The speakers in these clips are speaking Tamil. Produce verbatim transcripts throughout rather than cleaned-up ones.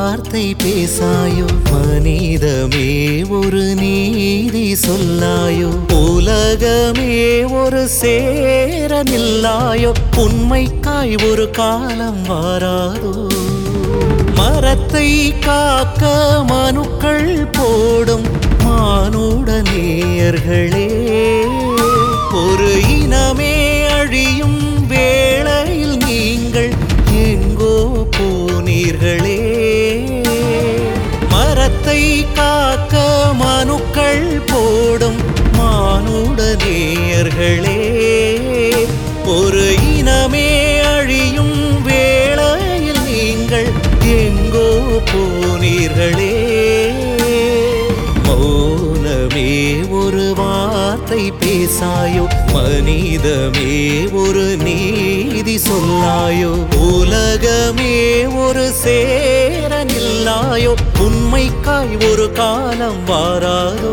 வார்த்தை பேசாயோ மனிதமே ஒரு நீதி சொல்லாயோ உலகமே ஒரு சேர நில்லாயோ உண்மைக்காய் ஒரு காலம் வாராதோ மரத்தை காக்க மனுக்கள் போடும் மானுட நேயர்களே ஒரு இனமே அழியும் வேளையில் நீங்கள் எங்கோ போனீர்களே மரத்தை காக்க மனுக்கள் போடும் மானுட நேயர்களே ஒரு இனமே அழியும் வேளையில் நீங்கள் எங்கோ போனீர்களே மௌனமே ஒரு வார்த்தை பேசாயோ மனிதமே ஒரு நீதி சொல்லாயோ உலகமே ஒரு சேர நில்லாயோ உண்மைக்காய் ஒரு காலம் வாராதோ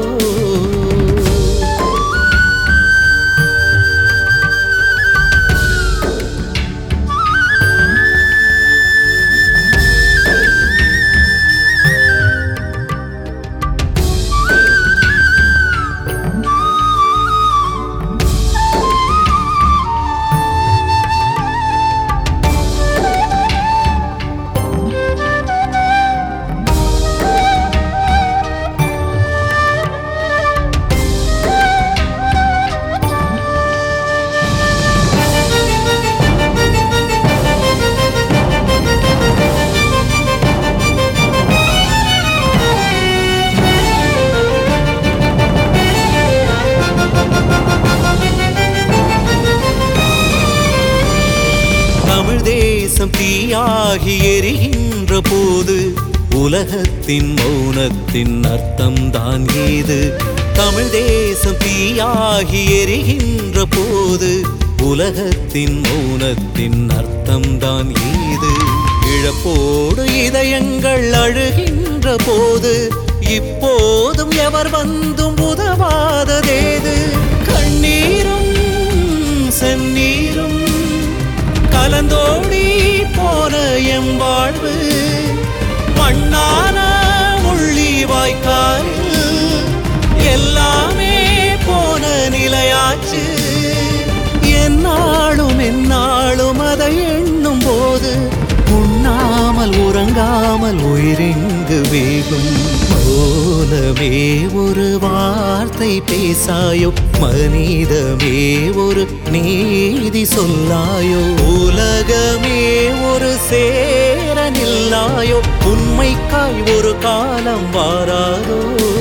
தமிழ் தேசம் தீயாகி எரிகின்ற போது உலகத்தின் மௌனத்தின் அர்த்தம் தான் ஏது தமிழ் தேசம் தீயாகி எரிகின்ற போது உலகத்தின் மௌனத்தின் அர்த்தம் தான் ஏது இழப்போடு இதயங்கள் அழுகின்ற போது இப்போதும் எவர் வந்தும் உதவாததேது கண்ணீரும் செந்நீரும் கலந்தோடி போன எம் வாழ்வு மண்ணான முள்ளி வாய்க்காலில் எல்லாமே போன நிலையாச்சு என்னாலும் என்னாலும் அதை எண்ணும் போது உண்ணாமல் உறங்காமல் உயிரெங்கு வேகும் மௌனமே ஒரு வார்த்தை பேசாயோ மனிதமே ஒரு நீதி சொல்லாயோ உலகமே ஒரு சேர நில்லாயோ உண்மைக்காய் ஒரு காலம் வாராதோ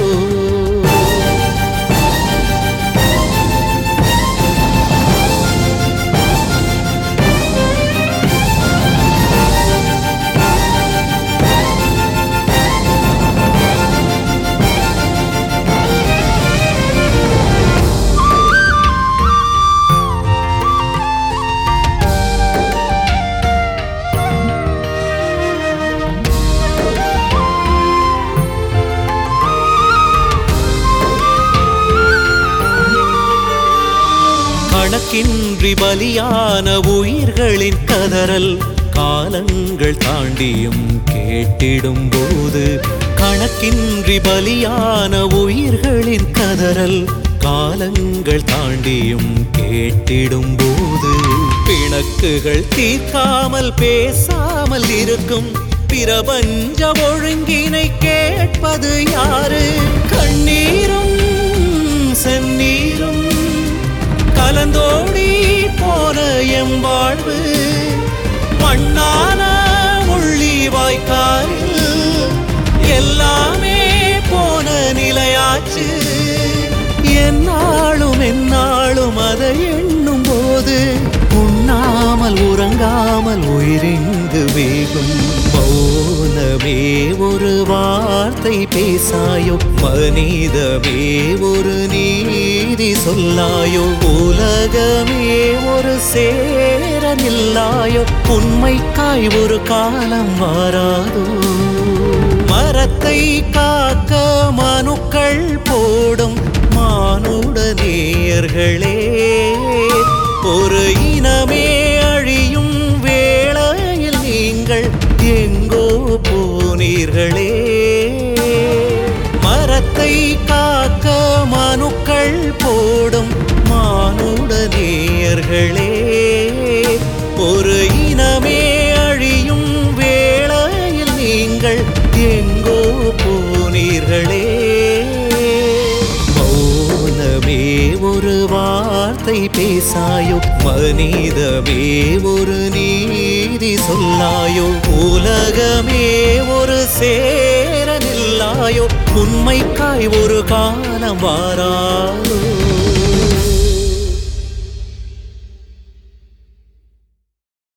கணக்கின்றி பலியான உயிர்களின் கதறல் காலங்கள் தாண்டியும் கேட்டிடும் போது கணக்கின்றி பலியான உயிர்களின் கதறல் காலங்கள் தாண்டியும் கேட்டிடும் போது பிணக்குகள் தீர்க்காமல் பேசாமல் இருக்கும் பிரபஞ்ச ஒழுங்கினை கேட்பது யாரு கண்ணீரும் செந்நீரும் கலந்தோடி போன எம் வாழ்வு மண்ணான முள்ளி வாய்க்காலில் எல்லாமே போன நிலையாச்சு என்னாலும் என்னாலும் அதை எண்ணும் போது உண்ணாமல் உறங்காமல் உயிரெங்கு வேகும் மௌனமே ஒரு வார்த்தை பேசாயோ மனிதமே ஒரு நீதி சொல்லாயோ உலகமே ஒரு சேர நில்லாயோ உண்மைக்காய் ஒரு காலம் வாராதோ மரத்தை காக்க மனுக்கள் போடும் மானுட நேயர்களே ஒரு இனமே அழியும் வேளையில் நீங்கள் எங்கோ போனீர்கள் முட்டைகள் போடும் மானுட நேயர்களே, ஒரு இனமே அழியும் வேளையில் நீங்கள் எங்கோ போனீர்களே. மௌனமே ஒரு வார்த்தை பேசாயோ, மனிதமே ஒரு நீதி சொல்லாயோ, உலகமே ஒரு சேர நில்லாயோ, உண்மைக்காய் ஒரு காலம் வாராயோ.